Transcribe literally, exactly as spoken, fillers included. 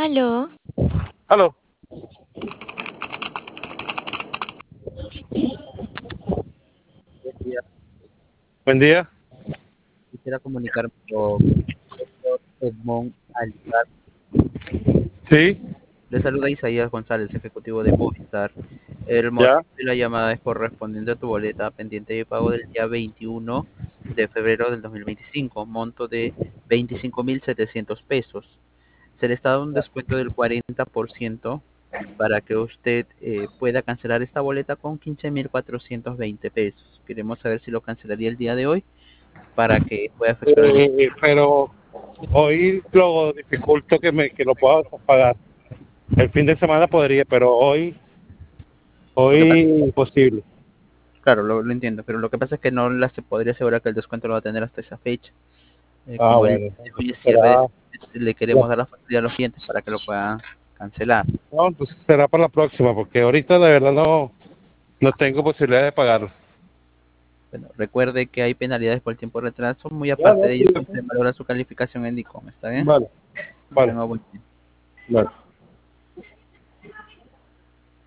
Aló, Aló. Buen día. Buen día. Quisiera comunicarme con el doctor Edmond Alibar. Sí, Le saluda Isaías González, ejecutivo de Movistar. El ya. motivo de la llamada es correspondiente a tu boleta pendiente de pago del día veintiuno de febrero del dos mil veinticinco, monto de veinticinco mil setecientos pesos. Se le está dando un descuento del cuarenta por ciento para que usted eh, pueda cancelar esta boleta con quince mil cuatrocientos veinte pesos. Queremos saber si lo cancelaría el día de hoy para que pueda efectuar el... Eh, pero hoy lo dificulto que me que lo pueda pagar. El fin de semana podría, pero hoy Lo que pasa, hoy imposible. claro, lo, lo entiendo, pero lo que pasa es que no la se podría asegurar que el descuento lo va a tener hasta esa fecha. Eh, Ah, como el bueno, de hoy entonces es cierre, será es- le la- queremos dar la facilidad a los clientes para que lo puedan cancelar. no, entonces será para la próxima, porque ahorita la verdad no no tengo posibilidad de pagarlo. Bueno, recuerde que hay penalidades por el tiempo de retraso, muy Ya, aparte no, de sí, ello, ya, siempre valora su calificación en DICOM, ¿está bien? vale, vale, Tenga buen día. vale.